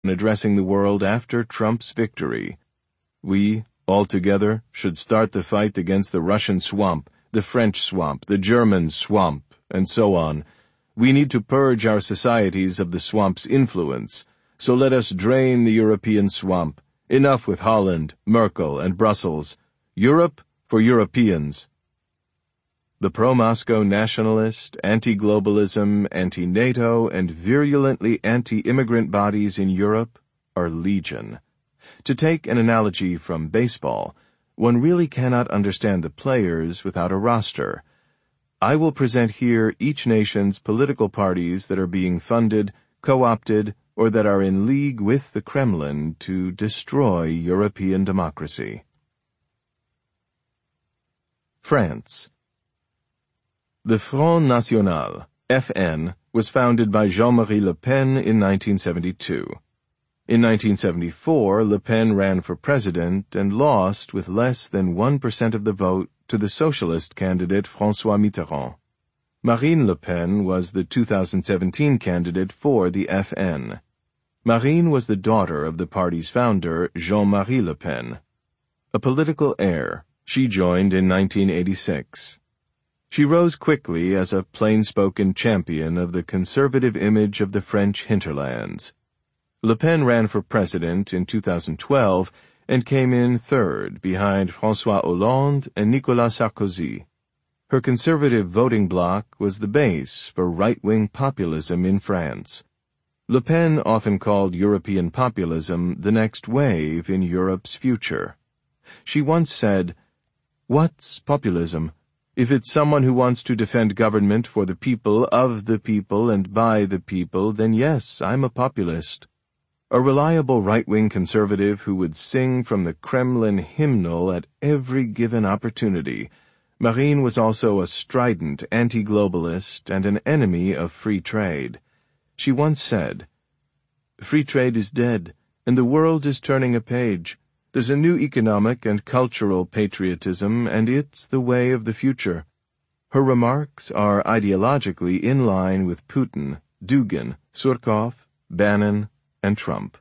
addressing the world after Trump's victory. We, all together, should start the fight against the Russian swamp, the French swamp, the German swamp, and so on. We need to purge our societies of the swamp's influence. So let us drain the European swamp. Enough with Holland, Merkel, and Brussels. Europe for Europeans. The pro-Moscow nationalist, anti-globalism, anti-NATO, and virulently anti-immigrant bodies in Europe are legion. To take an analogy from baseball, one really cannot understand the players without a roster. I will present here each nation's political parties that are being funded, co-opted, or that are in league with the Kremlin to destroy European democracy. France. The Front National, FN, was founded by Jean-Marie Le Pen in 1972. In 1974, Le Pen ran for president and lost with less than 1% of the vote to the socialist candidate François Mitterrand. Marine Le Pen was the 2017 candidate for the FN. Marine was the daughter of the party's founder, Jean-Marie Le Pen. A political heir, she joined in 1986. She rose quickly as a plain-spoken champion of the conservative image of the French hinterlands. Le Pen ran for president in 2012 and came in third behind François Hollande and Nicolas Sarkozy. Her conservative voting bloc was the base for right-wing populism in France. Le Pen often called European populism the next wave in Europe's future. She once said, "What's populism? If it's someone who wants to defend government for the people, of the people, and by the people, then yes, I'm a populist." A reliable right-wing conservative who would sing from the Kremlin hymnal at every given opportunity, Marine was also a strident anti-globalist and an enemy of free trade. She once said, "Free trade is dead, and the world is turning a page. There's a new economic and cultural patriotism, and it's the way of the future." Her remarks are ideologically in line with Putin, Dugin, Surkov, Bannon, and Trump.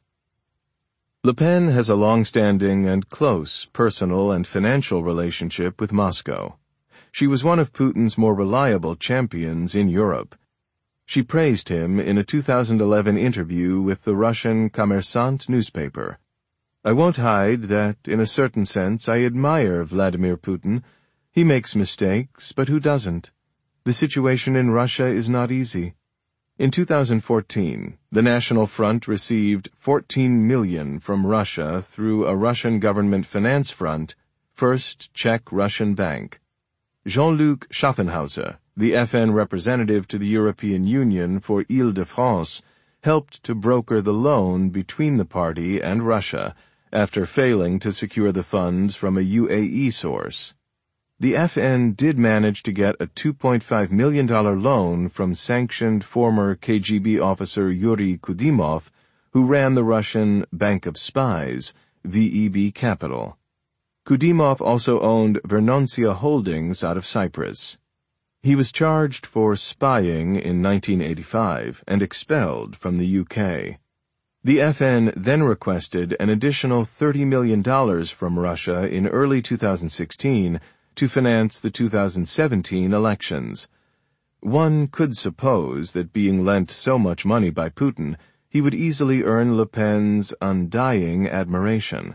Le Pen has a long-standing and close personal and financial relationship with Moscow. She was one of Putin's more reliable champions in Europe. She praised him in a 2011 interview with the Russian Kommersant newspaper. "I won't hide that, in a certain sense, I admire Vladimir Putin. He makes mistakes, but who doesn't? The situation in Russia is not easy." In 2014, the National Front received $14 million from Russia through a Russian government finance front, First Czech Russian Bank. Jean-Luc Schaffenhauser, the FN representative to the European Union for Île-de-France, helped to broker the loan between the party and Russia, after failing to secure the funds from a UAE source. The FN did manage to get a $2.5 million loan from sanctioned former KGB officer Yuri Kudymov, who ran the Russian Bank of Spies, VEB Capital. Kudymov also owned Vernoncia Holdings out of Cyprus. He was charged for spying in 1985 and expelled from the UK. The FN then requested an additional $30 million from Russia in early 2016 to finance the 2017 elections. One could suppose that being lent so much money by Putin, he would easily earn Le Pen's undying admiration.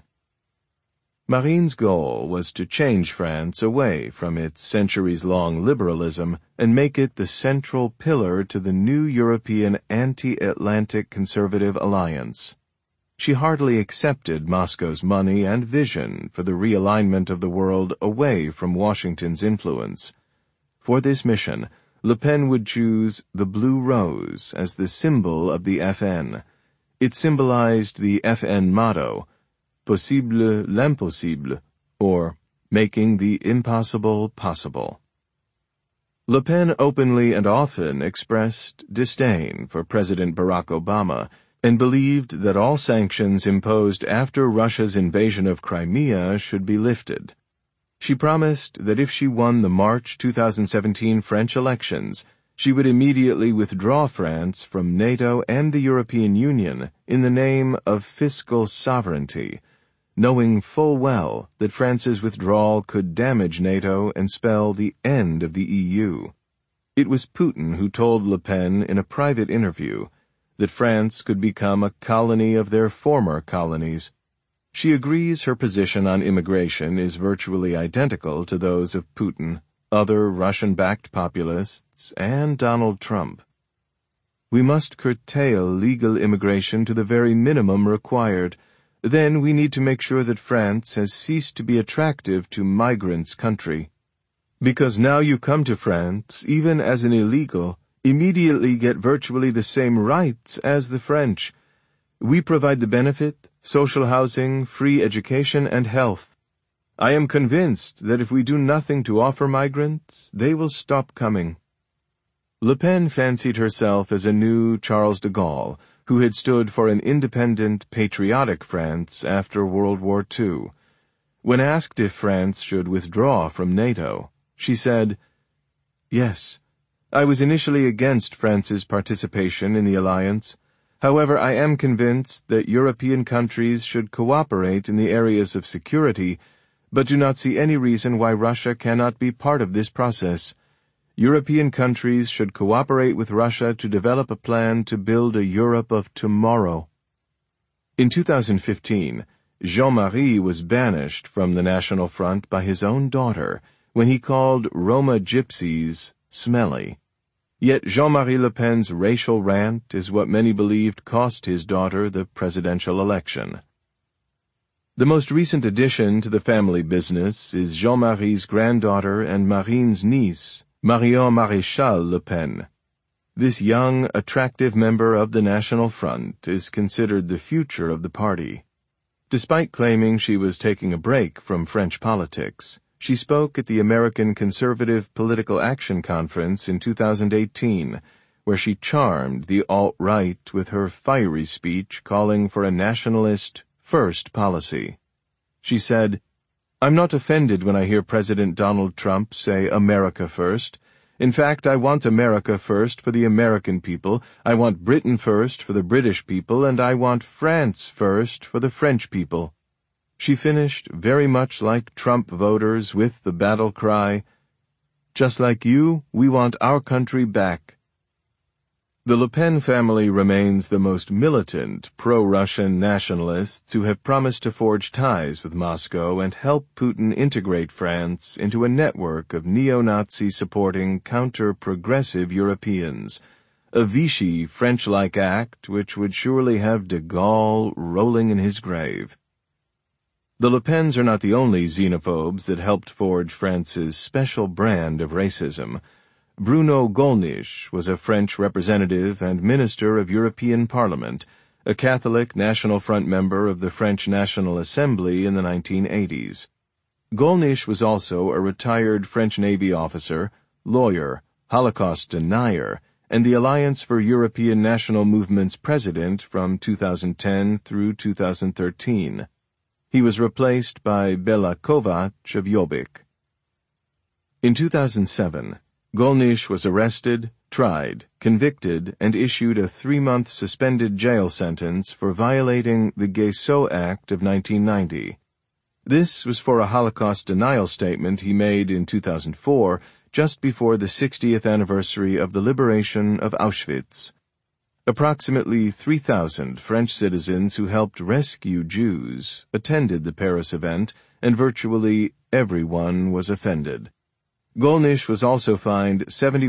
Marine's goal was to change France away from its centuries-long liberalism and make it the central pillar to the new European anti-Atlantic conservative alliance. She heartily accepted Moscow's money and vision for the realignment of the world away from Washington's influence. For this mission, Le Pen would choose the blue rose as the symbol of the FN. It symbolized the FN motto, Possible l'impossible, or making the impossible possible. Le Pen openly and often expressed disdain for President Barack Obama and believed that all sanctions imposed after Russia's invasion of Crimea should be lifted. She promised that if she won the March 2017 French elections, she would immediately withdraw France from NATO and the European Union in the name of fiscal sovereignty, knowing full well that France's withdrawal could damage NATO and spell the end of the EU. It was Putin who told Le Pen in a private interview that France could become a colony of their former colonies. She agrees her position on immigration is virtually identical to those of Putin, other Russian-backed populists, and Donald Trump. We must curtail legal immigration to the very minimum required. Then we need to make sure that France has ceased to be attractive to migrants' country. Because now you come to France, even as an illegal, immediately get virtually the same rights as the French. We provide the benefit, social housing, free education, and health. I am convinced that if we do nothing to offer migrants, they will stop coming. Le Pen fancied herself as a new Charles de Gaulle, who had stood for an independent, patriotic France after World War II. When asked if France should withdraw from NATO, she said, "Yes, I was initially against France's participation in the alliance. However, I am convinced that European countries should cooperate in the areas of security, but do not see any reason why Russia cannot be part of this process. European countries should cooperate with Russia to develop a plan to build a Europe of tomorrow." In 2015, Jean-Marie was banished from the National Front by his own daughter when he called Roma gypsies smelly. Yet Jean-Marie Le Pen's racial rant is what many believed cost his daughter the presidential election. The most recent addition to the family business is Jean-Marie's granddaughter and Marine's niece, Marion Maréchal Le Pen. This young, attractive member of the National Front is considered the future of the party. Despite claiming she was taking a break from French politics, she spoke at the American Conservative Political Action Conference in 2018, where she charmed the alt-right with her fiery speech calling for a nationalist first policy. She said, "I'm not offended when I hear President Donald Trump say America first. In fact, I want America first for the American people, I want Britain first for the British people, and I want France first for the French people." She finished very much like Trump voters with the battle cry, "Just like you, we want our country back." The Le Pen family remains the most militant pro-Russian nationalists who have promised to forge ties with Moscow and help Putin integrate France into a network of neo-Nazi-supporting counter-progressive Europeans, a Vichy French-like act which would surely have de Gaulle rolling in his grave. The Le Pens are not the only xenophobes that helped forge France's special brand of racism. Bruno Gollnisch was a French representative and minister of European Parliament, a Catholic National Front member of the French National Assembly in the 1980s. Gollnisch was also a retired French Navy officer, lawyer, Holocaust denier, and the Alliance for European National Movement's president from 2010 through 2013. He was replaced by Bela Kovac of Jobbik. In 2007, Gollnisch was arrested, tried, convicted, and issued a 3-month suspended jail sentence for violating the Guesseau Act of 1990. This was for a Holocaust denial statement he made in 2004, just before the 60th anniversary of the liberation of Auschwitz. Approximately 3,000 French citizens who helped rescue Jews attended the Paris event, and virtually everyone was offended. Gollnisch was also fined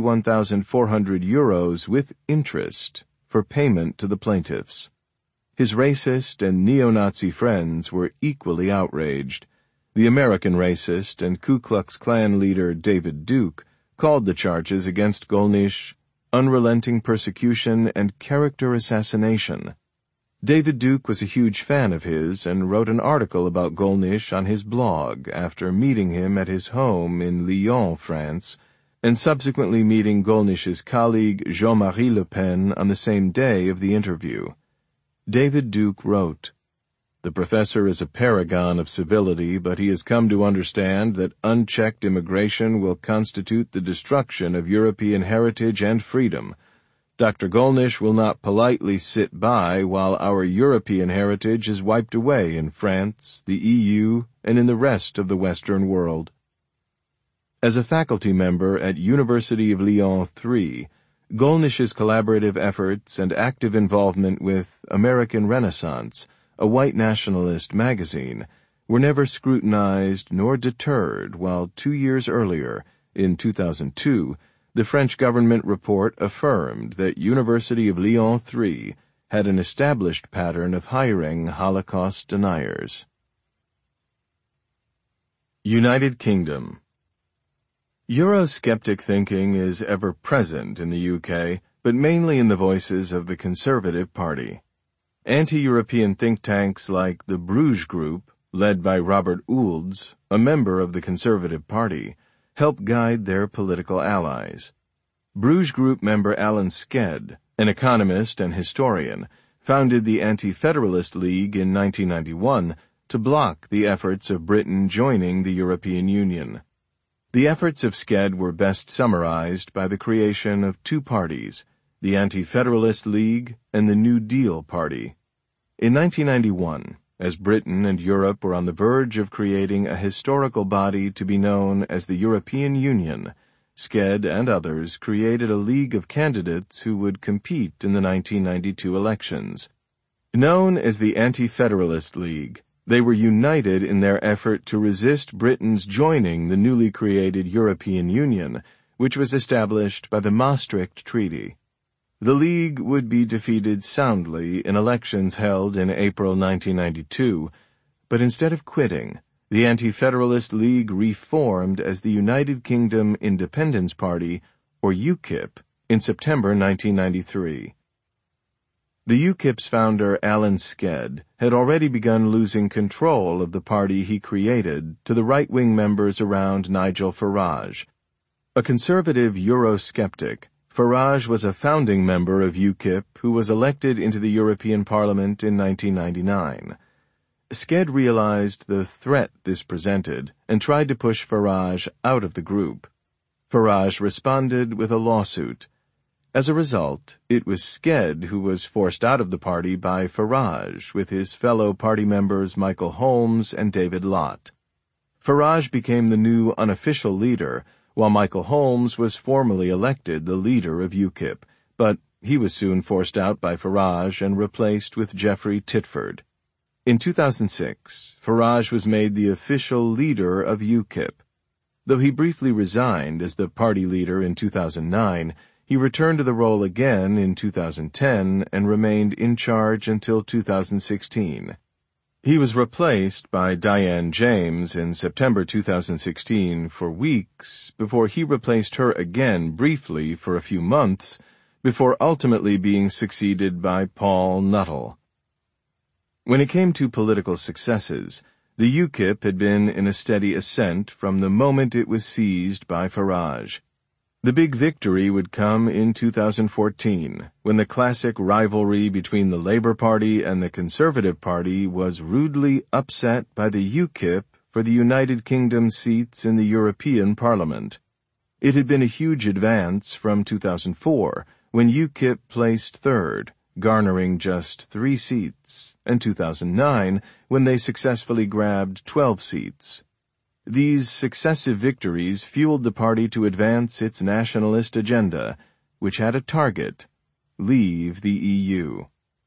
71,400 euros with interest for payment to the plaintiffs. His racist and neo-Nazi friends were equally outraged. The American racist and Ku Klux Klan leader David Duke called the charges against Gollnisch unrelenting persecution and character assassination. David Duke was a huge fan of his and wrote an article about Gollnisch on his blog after meeting him at his home in Lyon, France, and subsequently meeting Gollnisch's colleague Jean-Marie Le Pen on the same day of the interview. David Duke wrote, The professor is a paragon of civility, but he has come to understand that unchecked immigration will constitute the destruction of European heritage and freedom. Dr. Gollnisch will not politely sit by while our European heritage is wiped away in France, the EU, and in the rest of the Western world. As a faculty member at University of Lyon III, Gollnisch's collaborative efforts and active involvement with American Renaissance, a white nationalist magazine, were never scrutinized nor deterred, while 2 years earlier, in 2002, the French government report affirmed that University of Lyon III had an established pattern of hiring Holocaust deniers. United Kingdom. Eurosceptic thinking is ever present in the UK, but mainly in the voices of the Conservative Party. Anti-European think tanks like the Bruges Group, led by Robert Oulds, a member of the Conservative Party, help guide their political allies. Bruges Group member Alan Sked, an economist and historian, founded the Anti-Federalist League in 1991 to block the efforts of Britain joining the European Union. The efforts of Sked were best summarized by the creation of two parties, the Anti-Federalist League and the New Deal Party. In 1991, as Britain and Europe were on the verge of creating a historical body to be known as the European Union, Sked and others created a league of candidates who would compete in the 1992 elections. Known as the Anti-Federalist League, they were united in their effort to resist Britain's joining the newly created European Union, which was established by the Maastricht Treaty. The League would be defeated soundly in elections held in April 1992, but instead of quitting, the Anti-Federalist League reformed as the United Kingdom Independence Party, or UKIP, in September 1993. The UKIP's founder, Alan Sked, had already begun losing control of the party he created to the right-wing members around Nigel Farage. A conservative Eurosceptic, Farage was a founding member of UKIP who was elected into the European Parliament in 1999. Sked realized the threat this presented and tried to push Farage out of the group. Farage responded with a lawsuit. As a result, it was Sked who was forced out of the party by Farage with his fellow party members Michael Holmes and David Lott. Farage became the new unofficial leader, while Michael Holmes was formally elected the leader of UKIP, but he was soon forced out by Farage and replaced with Geoffrey Titford. In 2006, Farage was made the official leader of UKIP. Though he briefly resigned as the party leader in 2009, he returned to the role again in 2010 and remained in charge until 2016. He was replaced by Diane James in September 2016 for weeks before he replaced her again briefly for a few months before ultimately being succeeded by Paul Nuttall. When it came to political successes, the UKIP had been in a steady ascent from the moment it was seized by Farage. The big victory would come in 2014, when the classic rivalry between the Labour Party and the Conservative Party was rudely upset by the UKIP for the United Kingdom seats in the European Parliament. It had been a huge advance from 2004, when UKIP placed third, garnering just 3 seats, and 2009, when they successfully grabbed 12 seats. These successive victories fueled the party to advance its nationalist agenda, which had a target: leave the EU.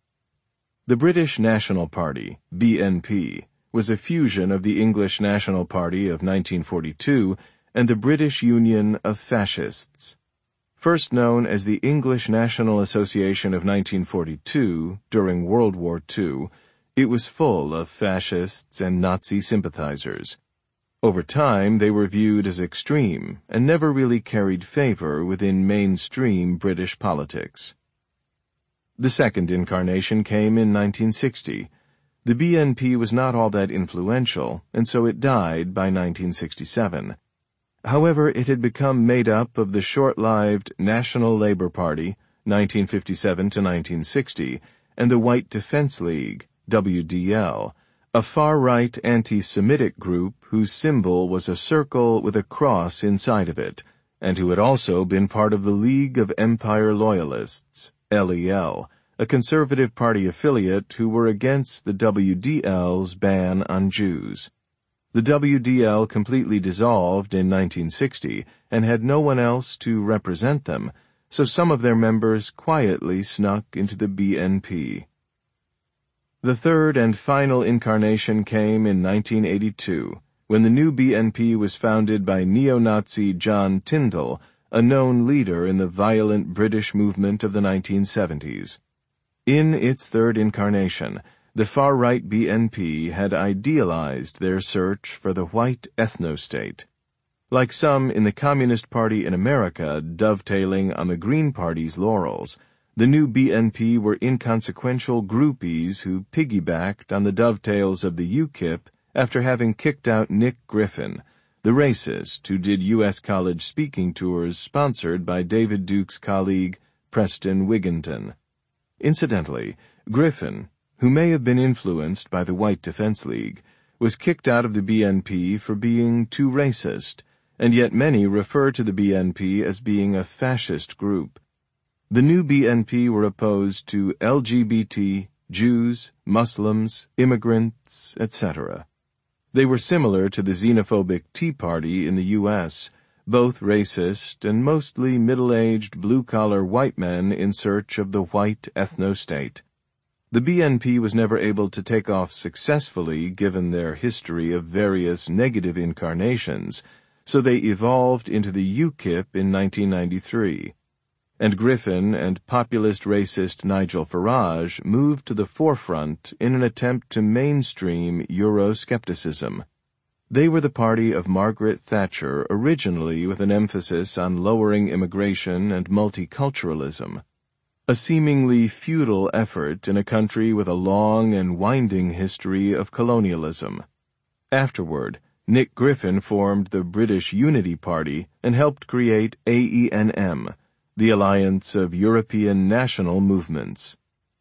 The British National Party, BNP, was a fusion of the English National Party of 1942 and the British Union of Fascists. First known as the English National Association of 1942 during World War II, it was full of fascists and Nazi sympathizers. Over time, they were viewed as extreme and never really carried favor within mainstream British politics. The second incarnation came in 1960. The BNP was not all that influential, and so it died by 1967. However, it had become made up of the short-lived National Labour Party, 1957 to 1960, and the White Defence League, WDL, a far-right anti-Semitic group whose symbol was a circle with a cross inside of it, and who had also been part of the League of Empire Loyalists, LEL, a Conservative Party affiliate who were against the WDL's ban on Jews. The WDL completely dissolved in 1960 and had no one else to represent them, so some of their members quietly snuck into the BNP. The third and final incarnation came in 1982, when the new BNP was founded by neo-Nazi John Tyndall, a known leader in the violent British movement of the 1970s. In its third incarnation, the far-right BNP had idealized their search for the white ethno-state. Like some in the Communist Party in America dovetailing on the Green Party's laurels, the new BNP were inconsequential groupies who piggybacked on the dovetails of the UKIP after having kicked out Nick Griffin, the racist who did U.S. college speaking tours sponsored by David Duke's colleague Preston Wigginton. Incidentally, Griffin, who may have been influenced by the White Defense League, was kicked out of the BNP for being too racist, and yet many refer to the BNP as being a fascist group. The new BNP were opposed to LGBT, Jews, Muslims, immigrants, etc. They were similar to the xenophobic Tea Party in the U.S., both racist and mostly middle-aged blue-collar white men in search of the white ethno-state. The BNP was never able to take off successfully given their history of various negative incarnations, so they evolved into the UKIP in 1993. And Griffin and populist racist Nigel Farage moved to the forefront in an attempt to mainstream Euroscepticism. They were the party of Margaret Thatcher originally with an emphasis on lowering immigration and multiculturalism, a seemingly futile effort in a country with a long and winding history of colonialism. Afterward, Nick Griffin formed the British Unity Party and helped create AENM, the Alliance of European National Movements.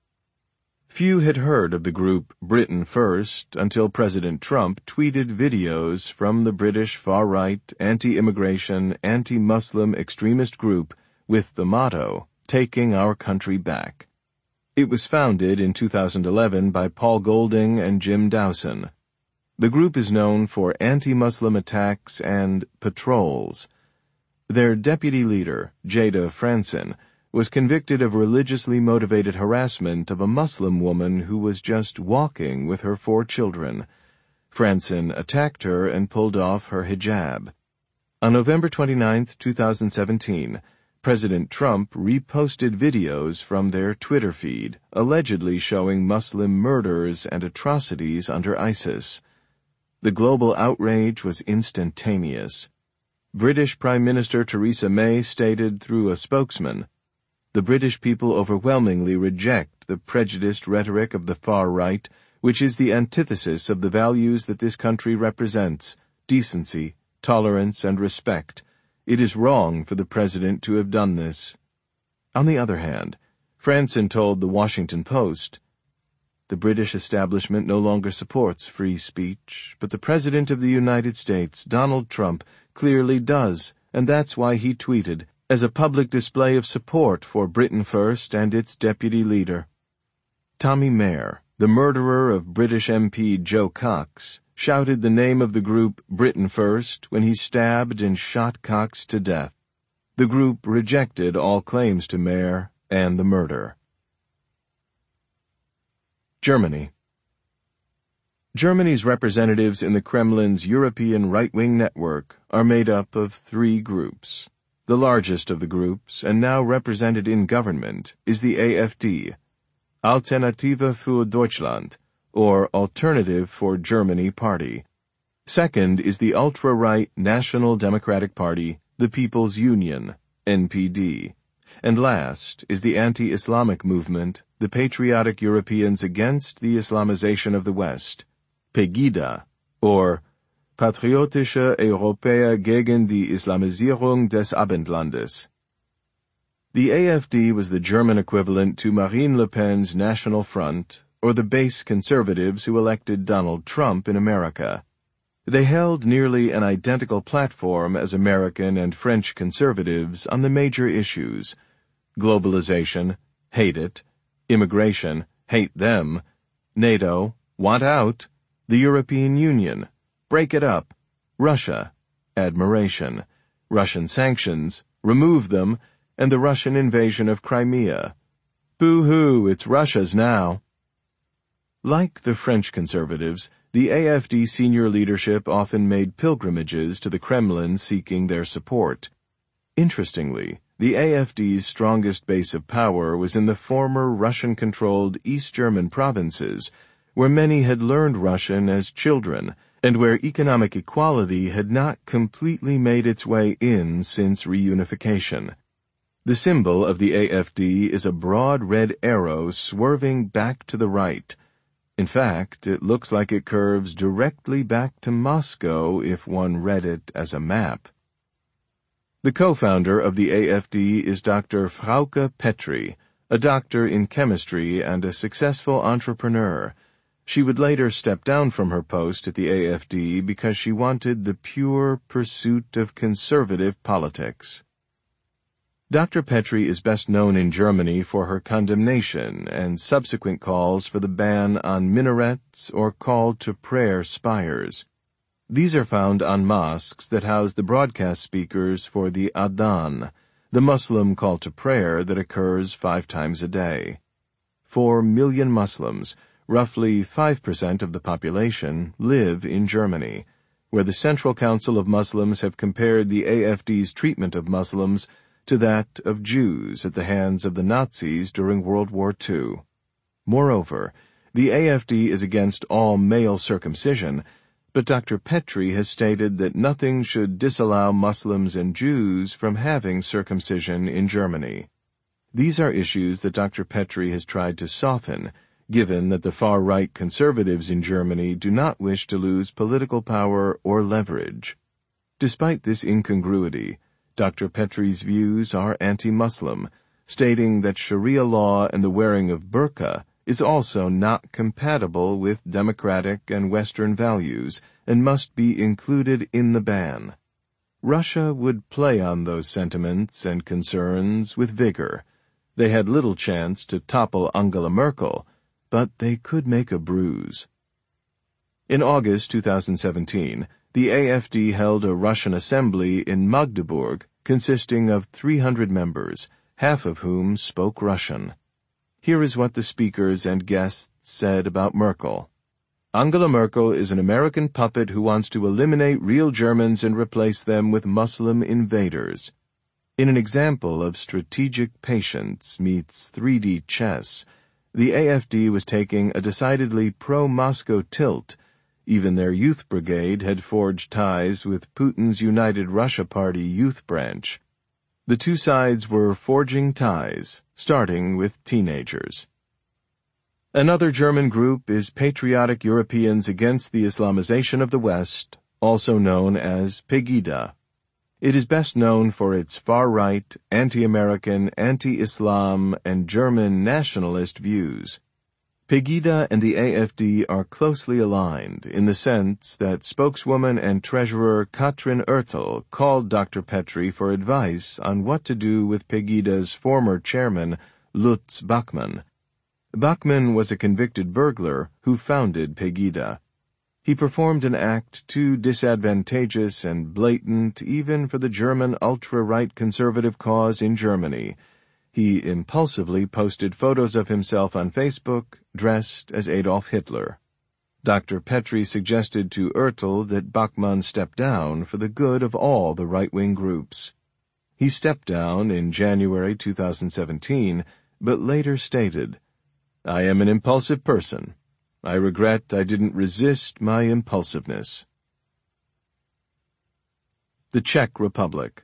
Few had heard of the group Britain First until President Trump tweeted videos from the British far-right, anti-immigration, anti-Muslim extremist group with the motto, "Taking Our Country Back." It was founded in 2011 by Paul Golding and Jim Dowson. The group is known for anti-Muslim attacks and patrols. Their deputy leader, Jada Franson, was convicted of religiously motivated harassment of a Muslim woman who was just walking with her 4 children. Franson attacked her and pulled off her hijab. On November 29, 2017, President Trump reposted videos from their Twitter feed, allegedly showing Muslim murders and atrocities under ISIS. The global outrage was instantaneous. British Prime Minister Theresa May stated through a spokesman, "The British people overwhelmingly reject the prejudiced rhetoric of the far right, which is the antithesis of the values that this country represents, decency, tolerance, and respect. It is wrong for the President to have done this." On the other hand, Franson told the Washington Post, "The British establishment no longer supports free speech, but the President of the United States, Donald Trump, clearly does, and that's why he tweeted, as a public display of support for Britain First and its deputy leader." Tommy Mair, the murderer of British MP Joe Cox, shouted the name of the group Britain First when he stabbed and shot Cox to death. The group rejected all claims to Mair and the murder. Germany. Germany's representatives in the Kremlin's European right-wing network are made up of 3 groups. The largest of the groups, and now represented in government, is the AfD, Alternative für Deutschland, or Alternative for Germany Party. Second is the ultra-right National Democratic Party, the People's Union, NPD. And last is the anti-Islamic movement, the Patriotic Europeans Against the Islamization of the West, Pegida, or Patriotische Europäer gegen die Islamisierung des Abendlandes. The AfD was the German equivalent to Marine Le Pen's National Front, or the base conservatives who elected Donald Trump in America. They held nearly an identical platform as American and French conservatives on the major issues: globalization, hate it; immigration, hate them; NATO, want out; the European Union, break it up; Russia, admiration; Russian sanctions, remove them; and the Russian invasion of Crimea. Boo-hoo, it's Russia's now. Like the French conservatives, the AfD senior leadership often made pilgrimages to the Kremlin seeking their support. Interestingly, the AfD's strongest base of power was in the former Russian-controlled East German provinces, where many had learned Russian as children, and where economic equality had not completely made its way in since reunification. The symbol of the AfD is a broad red arrow swerving back to the right. In fact, it looks like it curves directly back to Moscow if one read it as a map. The co-founder of the AfD is Dr. Frauke Petry, a doctor in chemistry and a successful entrepreneur. She would later step down from her post at the AfD because she wanted the pure pursuit of conservative politics. Dr. Petry is best known in Germany for her condemnation and subsequent calls for the ban on minarets or call to prayer spires. These are found on mosques that house the broadcast speakers for the Adhan, the Muslim call to prayer that occurs 5 times a day. 4 million Muslims, roughly 5% of the population, live in Germany, where the Central Council of Muslims have compared the AfD's treatment of Muslims to that of Jews at the hands of the Nazis during World War II. Moreover, the AfD is against all male circumcision, but Dr. Petry has stated that nothing should disallow Muslims and Jews from having circumcision in Germany. These are issues that Dr. Petry has tried to soften, given that the far-right conservatives in Germany do not wish to lose political power or leverage. Despite this incongruity, Dr. Petry's views are anti-Muslim, stating that Sharia law and the wearing of burqa is also not compatible with democratic and Western values and must be included in the ban. Russia would play on those sentiments and concerns with vigor. They had little chance to topple Angela Merkel, but they could make a bruise. In August 2017, the AfD held a Russian assembly in Magdeburg consisting of 300 members, half of whom spoke Russian. Here is what the speakers and guests said about Merkel. Angela Merkel is an American puppet who wants to eliminate real Germans and replace them with Muslim invaders. In an example of strategic patience meets 3D chess, the AfD was taking a decidedly pro-Moscow tilt. Even their youth brigade had forged ties with Putin's United Russia Party youth branch. The two sides were forging ties, starting with teenagers. Another German group is Patriotic Europeans Against the Islamization of the West, also known as Pegida. It is best known for its far-right, anti-American, anti-Islam, and German nationalist views. Pegida and the AfD are closely aligned in the sense that spokeswoman and treasurer Katrin Oertel called Dr. Petry for advice on what to do with Pegida's former chairman, Lutz Bachmann. Bachmann was a convicted burglar who founded Pegida. He performed an act too disadvantageous and blatant even for the German ultra-right conservative cause in Germany. He impulsively posted photos of himself on Facebook, dressed as Adolf Hitler. Dr. Petry suggested to Oertel that Bachmann step down for the good of all the right-wing groups. He stepped down in January 2017, but later stated, "I am an impulsive person. I regret I didn't resist my impulsiveness." The Czech Republic.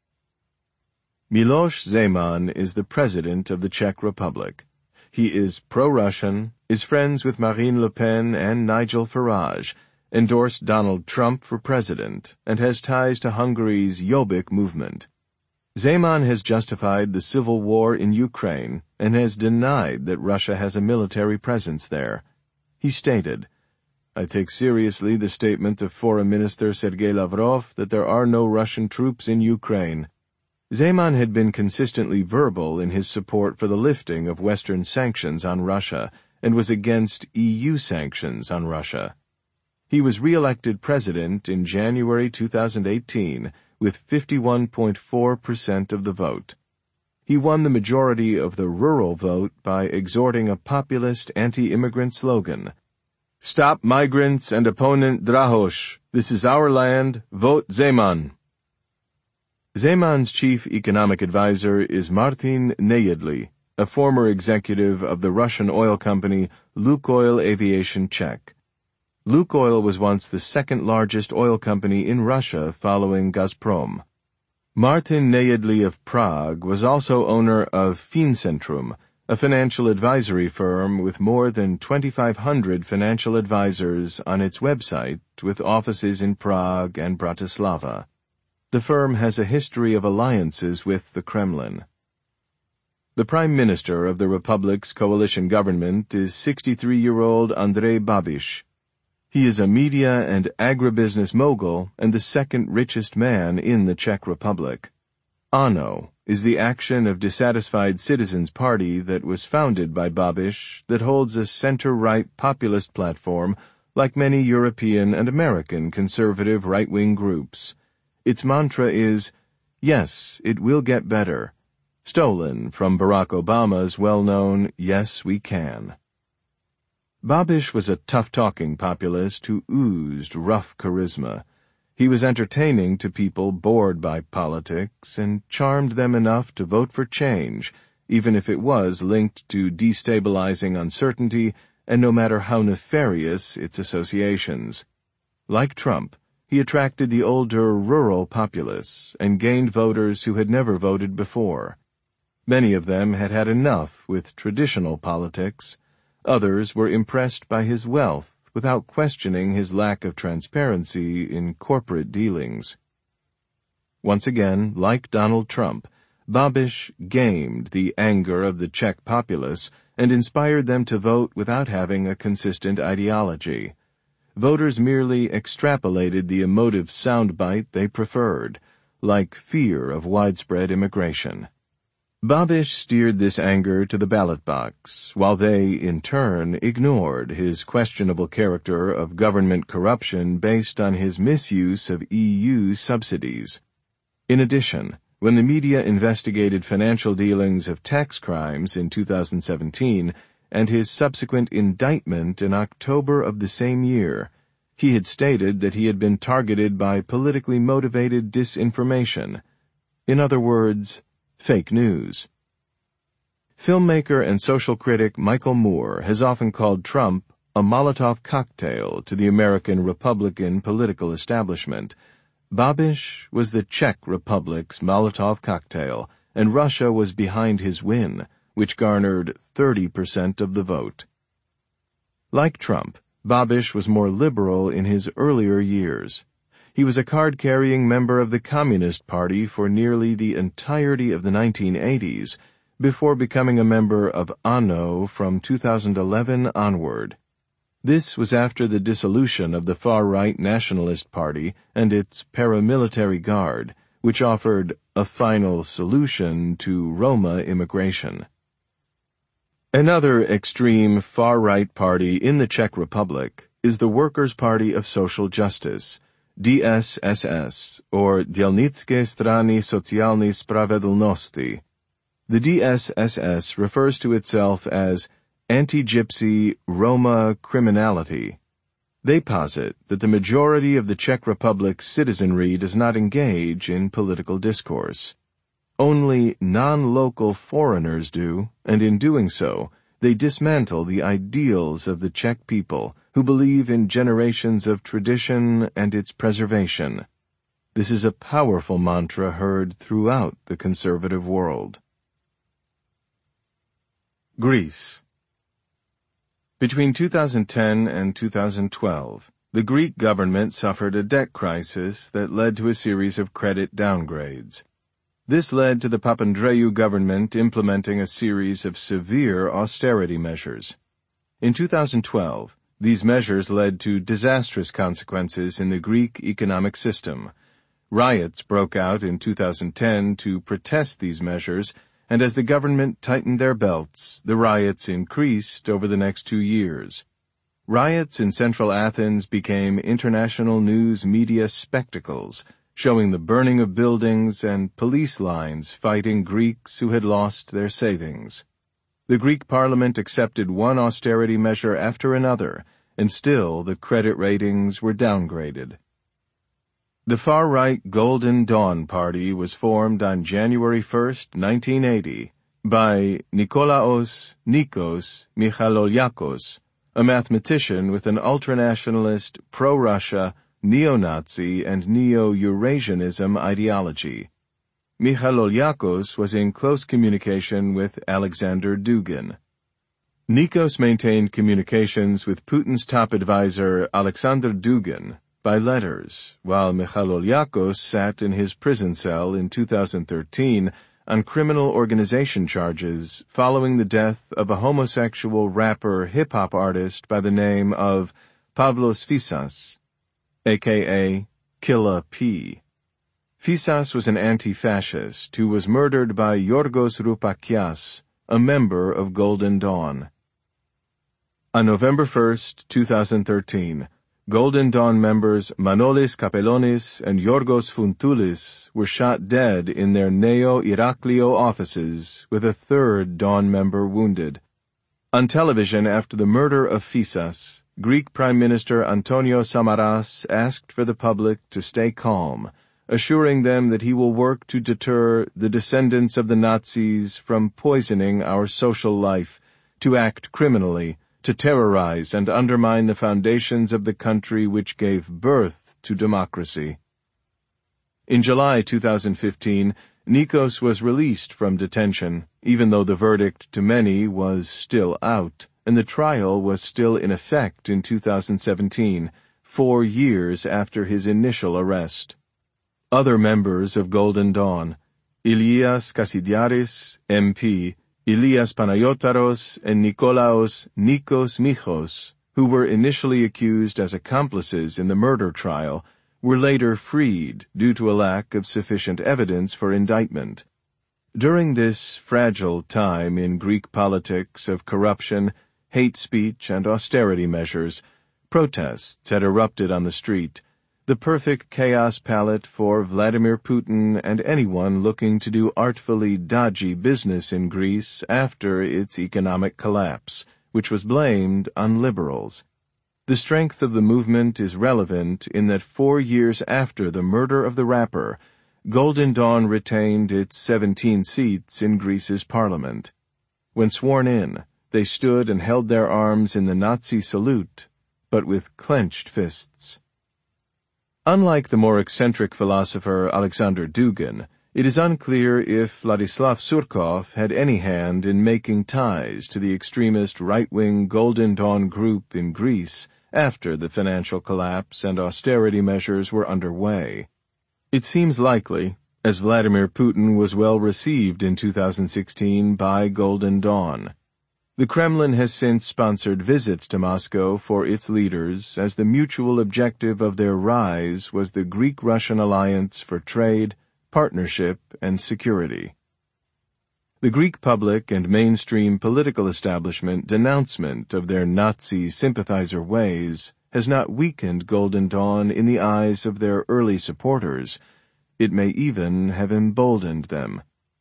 Miloš Zeman is the president of the Czech Republic. He is pro-Russian, is friends with Marine Le Pen and Nigel Farage, endorsed Donald Trump for president, and has ties to Hungary's Jobbik movement. Zeman has justified the civil war in Ukraine and has denied that Russia has a military presence there. He stated, "I take seriously the statement of Foreign Minister Sergei Lavrov that there are no Russian troops in Ukraine." Zeman had been consistently verbal in his support for the lifting of Western sanctions on Russia and was against EU sanctions on Russia. He was re-elected president in January 2018 with 51.4% of the vote. He won the majority of the rural vote by exhorting a populist anti-immigrant slogan, "Stop migrants and opponent Drahosh. This is our land. Vote Zeman." Zeman's chief economic advisor is Martin Nejedly, a former executive of the Russian oil company Lukoil Aviation Czech. Lukoil was once the second-largest oil company in Russia following Gazprom. Martin Nejedly of Prague was also owner of Fincentrum, a financial advisory firm with more than 2,500 financial advisors on its website with offices in Prague and Bratislava. The firm has a history of alliances with the Kremlin. The Prime Minister of the Republic's coalition government is 63-year-old Andrej Babiš. He is a media and agribusiness mogul and the second richest man in the Czech Republic. ANO is the Action of Dissatisfied Citizens Party that was founded by Babiš that holds a center-right populist platform like many European and American conservative right-wing groups. Its mantra is, "Yes, it will get better," stolen from Barack Obama's well-known "Yes, we can." Babiš was a tough-talking populist who oozed rough charisma. He was entertaining to people bored by politics and charmed them enough to vote for change, even if it was linked to destabilizing uncertainty and no matter how nefarious its associations. Like Trump, he attracted the older rural populace and gained voters who had never voted before. Many of them had had enough with traditional politics. Others were impressed by his wealth without questioning his lack of transparency in corporate dealings. Once again, like Donald Trump, Babiš gamed the anger of the Czech populace and inspired them to vote without having a consistent ideology. Voters merely extrapolated the emotive soundbite they preferred, like fear of widespread immigration. Babiš steered this anger to the ballot box, while they, in turn, ignored his questionable character of government corruption based on his misuse of EU subsidies. In addition, when the media investigated financial dealings of tax crimes in 2017 and his subsequent indictment in October of the same year, he had stated that he had been targeted by politically motivated disinformation. In other words, fake news. Filmmaker and social critic Michael Moore has often called Trump a Molotov cocktail to the American Republican political establishment. Babiš was the Czech Republic's Molotov cocktail, and Russia was behind his win, which garnered 30% of the vote. Like Trump, Babiš was more liberal in his earlier years. He was a card-carrying member of the Communist Party for nearly the entirety of the 1980s, before becoming a member of ANO from 2011 onward. This was after the dissolution of the far-right Nationalist Party and its paramilitary guard, which offered a final solution to Roma immigration. Another extreme far-right party in the Czech Republic is the Workers' Party of Social Justice, DSSS, or Dělnické strany sociální spravedlnosti. The DSSS refers to itself as Anti-Gypsy Roma Criminality. They posit that the majority of the Czech Republic's citizenry does not engage in political discourse. Only non-local foreigners do, and in doing so, they dismantle the ideals of the Czech people who believe in generations of tradition and its preservation. This is a powerful mantra heard throughout the conservative world. Greece. Between 2010 and 2012, the Greek government suffered a debt crisis that led to a series of credit downgrades. This led to the Papandreou government implementing a series of severe austerity measures. In 2012, these measures led to disastrous consequences in the Greek economic system. Riots broke out in 2010 to protest these measures, and as the government tightened their belts, the riots increased over the next 2 years. Riots in central Athens became international news media spectacles, showing the burning of buildings and police lines fighting Greeks who had lost their savings. The Greek parliament accepted one austerity measure after another, and still the credit ratings were downgraded. The far-right Golden Dawn Party was formed on January 1, 1980, by Nikolaos Nikos Michaloliakos, a mathematician with an ultranationalist, pro-Russia, neo-Nazi, and neo-Eurasianism ideology. Michaloliakos was in close communication with Alexander Dugin. Nikos maintained communications with Putin's top advisor Alexander Dugin by letters, while Michaloliakos sat in his prison cell in 2013 on criminal organization charges following the death of a homosexual rapper hip-hop artist by the name of Pavlos Fyssas, a.k.a. Killa P. Fyssas was an anti-fascist who was murdered by Yorgos Roupakias, a member of Golden Dawn. On November 1, 2013, Golden Dawn members Manolis Kapelonis and Yorgos Fontoulis were shot dead in their Neo Iraklio offices, with a third Dawn member wounded. On television after the murder of Fyssas, Greek Prime Minister Antonio Samaras asked for the public to stay calm, assuring them that he will work to deter the descendants of the Nazis from poisoning our social life, to act criminally, to terrorize and undermine the foundations of the country which gave birth to democracy. In July 2015, Nikos was released from detention, even though the verdict to many was still out, and the trial was still in effect in 2017, 4 years after his initial arrest. Other members of Golden Dawn, Ilias Kasidiaris, MP, Ilias Panayotaros, and Nikolaos Nikos Michos, who were initially accused as accomplices in the murder trial, were later freed due to a lack of sufficient evidence for indictment. During this fragile time in Greek politics of corruption, hate speech, and austerity measures, protests had erupted on the street, the perfect chaos palette for Vladimir Putin and anyone looking to do artfully dodgy business in Greece after its economic collapse, which was blamed on liberals. The strength of the movement is relevant in that 4 years after the murder of the rapper, Golden Dawn retained its 17 seats in Greece's parliament. When sworn in, they stood and held their arms in the Nazi salute, but with clenched fists. Unlike the more eccentric philosopher Alexander Dugin, it is unclear if Vladislav Surkov had any hand in making ties to the extremist right-wing Golden Dawn group in Greece after the financial collapse and austerity measures were underway. It seems likely, as Vladimir Putin was well received in 2016 by Golden Dawn. The Kremlin has since sponsored visits to Moscow for its leaders, as the mutual objective of their rise was the Greek-Russian alliance for trade, partnership, and security. The Greek public and mainstream political establishment denouncement of their Nazi sympathizer ways has not weakened Golden Dawn in the eyes of their early supporters. It may even have emboldened them.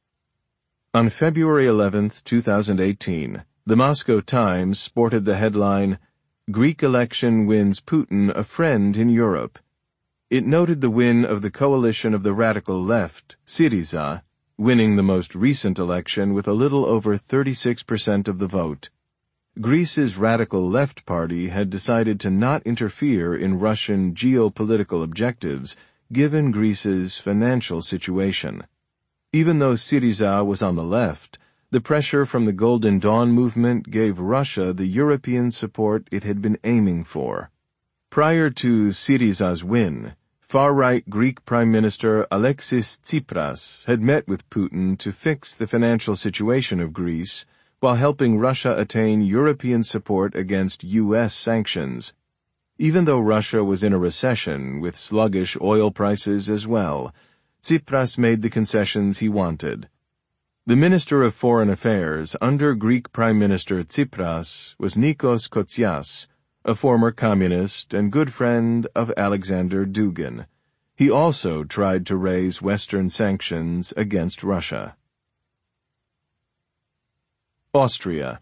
On February 11, 2018, the Moscow Times sported the headline, "Greek election wins Putin a friend in Europe." It noted the win of the coalition of the radical left, Syriza, winning the most recent election with a little over 36% of the vote. Greece's radical left party had decided to not interfere in Russian geopolitical objectives, given Greece's financial situation. Even though Syriza was on the left, the pressure from the Golden Dawn movement gave Russia the European support it had been aiming for. Prior to Syriza's win, far-right Greek Prime Minister Alexis Tsipras had met with Putin to fix the financial situation of Greece while helping Russia attain European support against U.S. sanctions. Even though Russia was in a recession with sluggish oil prices as well, Tsipras made the concessions he wanted. The Minister of Foreign Affairs under Greek Prime Minister Tsipras was Nikos Kotzias, a former communist and good friend of Alexander Dugin. He also tried to raise Western sanctions against Russia. Austria.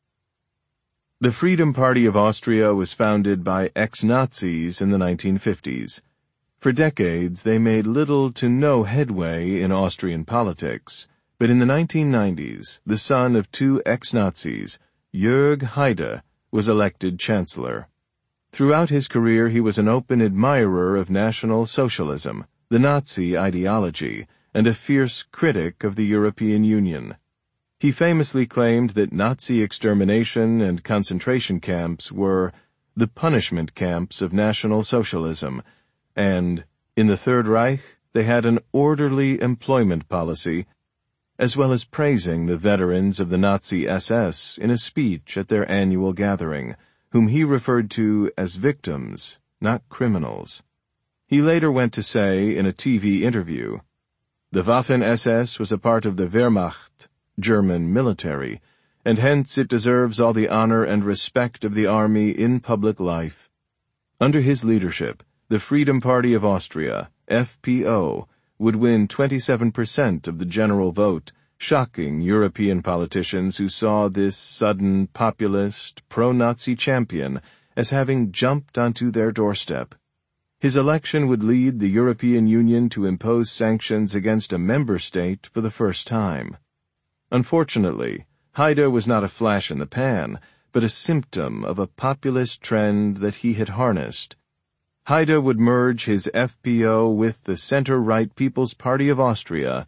The Freedom Party of Austria was founded by ex-Nazis in the 1950s. For decades, they made little to no headway in Austrian politics, but in the 1990s, the son of two ex-Nazis, Jörg Haider, was elected chancellor. Throughout his career, he was an open admirer of National Socialism, the Nazi ideology, and a fierce critic of the European Union. He famously claimed that Nazi extermination and concentration camps were the punishment camps of National Socialism, and, in the Third Reich, they had an orderly employment policy, as well as praising the veterans of the Nazi SS in a speech at their annual gathering, whom he referred to as victims, not criminals. He later went to say in a TV interview, "The Waffen-SS was a part of the Wehrmacht, German military, and hence it deserves all the honor and respect of the army in public life." Under his leadership, the Freedom Party of Austria, FPO, would win 27% of the general vote, shocking European politicians who saw this sudden populist, pro-Nazi champion as having jumped onto their doorstep. His election would lead the European Union to impose sanctions against a member state for the first time. Unfortunately, Haider was not a flash in the pan, but a symptom of a populist trend that he had harnessed. Haider would merge his FPO with the center-right People's Party of Austria,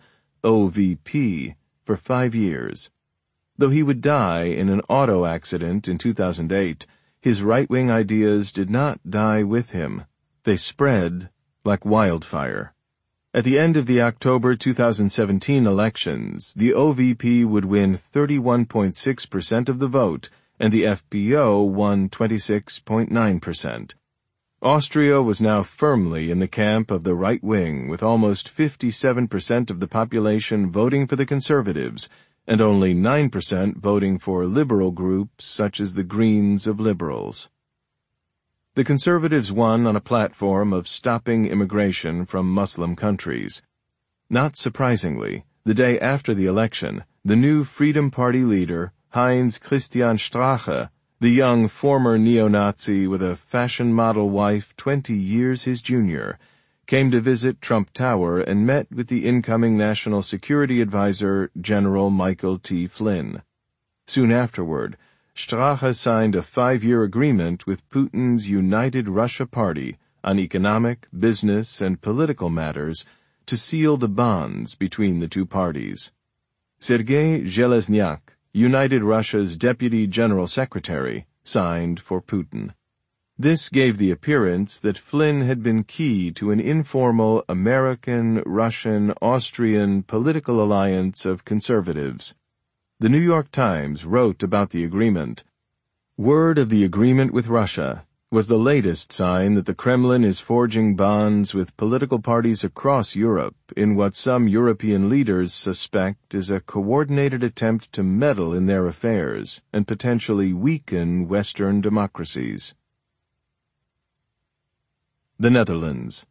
OVP, for 5 years. Though he would die in an auto accident in 2008, his right-wing ideas did not die with him. They spread like wildfire. At the end of the October 2017 elections, the OVP would win 31.6% of the vote, and the FPO won 26.9%. Austria was now firmly in the camp of the right wing, with almost 57% of the population voting for the Conservatives, and only 9% voting for liberal groups such as the Greens of Liberals. The Conservatives won on a platform of stopping immigration from Muslim countries. Not surprisingly, the day after the election, the new Freedom Party leader, Heinz Christian Strache, the young former neo-Nazi with a fashion model wife 20 years his junior, came to visit Trump Tower and met with the incoming National Security Advisor, General Michael T. Flynn. Soon afterward, Strache signed a 5-year agreement with Putin's United Russia Party on economic, business, and political matters to seal the bonds between the two parties. Sergei Zhelezniak, United Russia's Deputy General Secretary, signed for Putin. This gave the appearance that Flynn had been key to an informal American, Russian, Austrian political alliance of conservatives. The New York Times wrote about the agreement. Word of the agreement with Russia was the latest sign that the Kremlin is forging bonds with political parties across Europe in what some European leaders suspect is a coordinated attempt to meddle in their affairs and potentially weaken Western democracies. The Netherlands.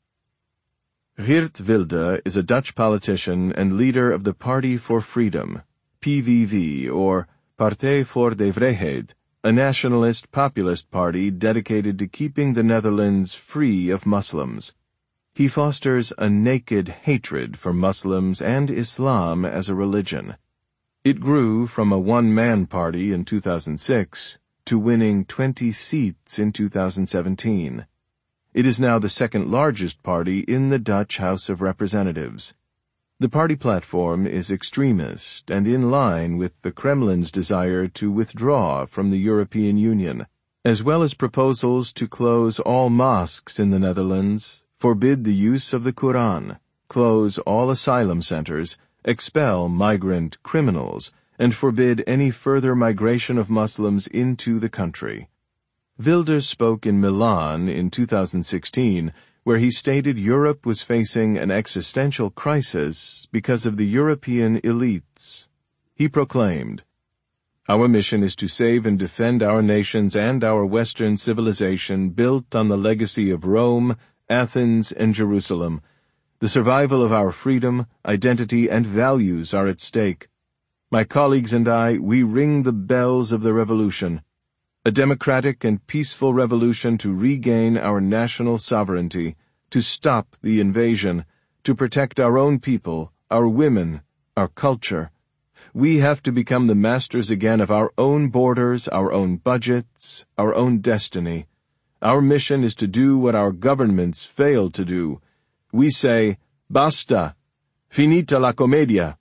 Geert Wilders is a Dutch politician and leader of the Party for Freedom, PVV, or Partij voor de Vrijheid, a nationalist populist party dedicated to keeping the Netherlands free of Muslims. He fosters a naked hatred for Muslims and Islam as a religion. It grew from a one-man party in 2006 to winning 20 seats in 2017. It is now the second largest party in the Dutch House of Representatives. The party platform is extremist and in line with the Kremlin's desire to withdraw from the European Union, as well as proposals to close all mosques in the Netherlands, forbid the use of the Quran, close all asylum centers, expel migrant criminals, and forbid any further migration of Muslims into the country. Wilders spoke in Milan in 2016, where he stated Europe was facing an existential crisis because of the European elites. He proclaimed, "Our mission is to save and defend our nations and our Western civilization built on the legacy of Rome, Athens, and Jerusalem. The survival of our freedom, identity, and values are at stake. My colleagues and I, we ring the bells of the revolution, a democratic and peaceful revolution to regain our national sovereignty, to stop the invasion, to protect our own people, our women, our culture. We have to become the masters again of our own borders, our own budgets, our own destiny. Our mission is to do what our governments failed to do. We say, basta, finita la commedia."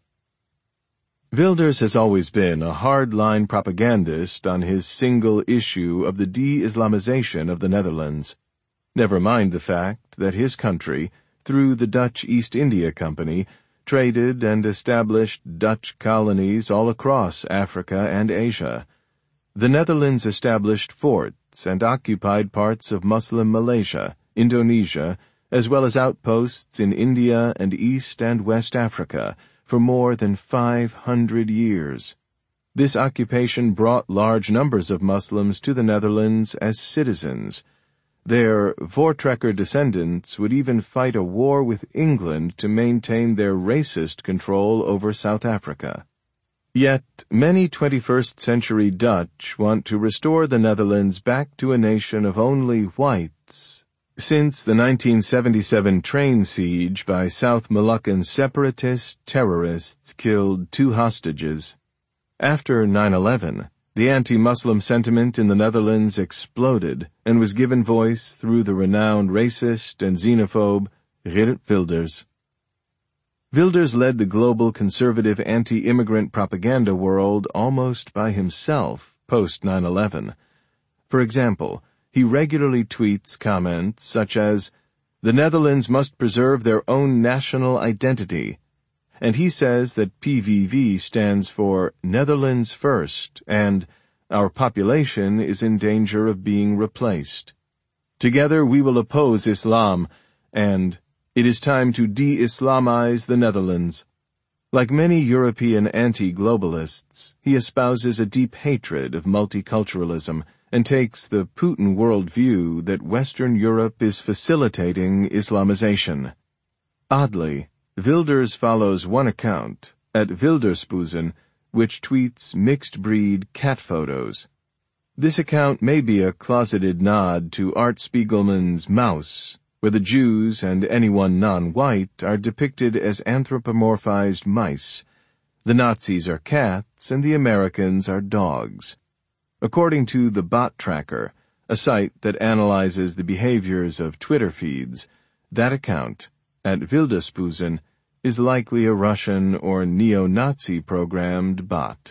Wilders has always been a hard-line propagandist on his single issue of the de-Islamization of the Netherlands. Never mind the fact that his country, through the Dutch East India Company, traded and established Dutch colonies all across Africa and Asia. The Netherlands established forts and occupied parts of Muslim Malaysia, Indonesia, as well as outposts in India and East and West Africa, for more than 500 years. This occupation brought large numbers of Muslims to the Netherlands as citizens. Their Voortrekker descendants would even fight a war with England to maintain their racist control over South Africa. Yet, many 21st century Dutch want to restore the Netherlands back to a nation of only whites. Since the 1977 train siege by South Moluccan separatist terrorists killed 2 hostages. After 9/11, the anti-Muslim sentiment in the Netherlands exploded and was given voice through the renowned racist and xenophobe Geert Wilders. Wilders led the global conservative anti-immigrant propaganda world almost by himself post 9/11. For example, he regularly tweets comments such as, "The Netherlands must preserve their own national identity," and he says that PVV stands for Netherlands First, and our population is in danger of being replaced. Together we will oppose Islam, and it is time to de-Islamize the Netherlands. Like many European anti-globalists, he espouses a deep hatred of multiculturalism and takes the Putin worldview that Western Europe is facilitating Islamization. Oddly, Wilders follows one account, at Wilderspoezen, which tweets mixed-breed cat photos. This account may be a closeted nod to Art Spiegelman's Maus, where the Jews and anyone non-white are depicted as anthropomorphized mice. The Nazis are cats and the Americans are dogs. According to the Bot Tracker, a site that analyzes the behaviors of Twitter feeds, that account, at Wilderspoezen, is likely a Russian or neo-Nazi programmed bot.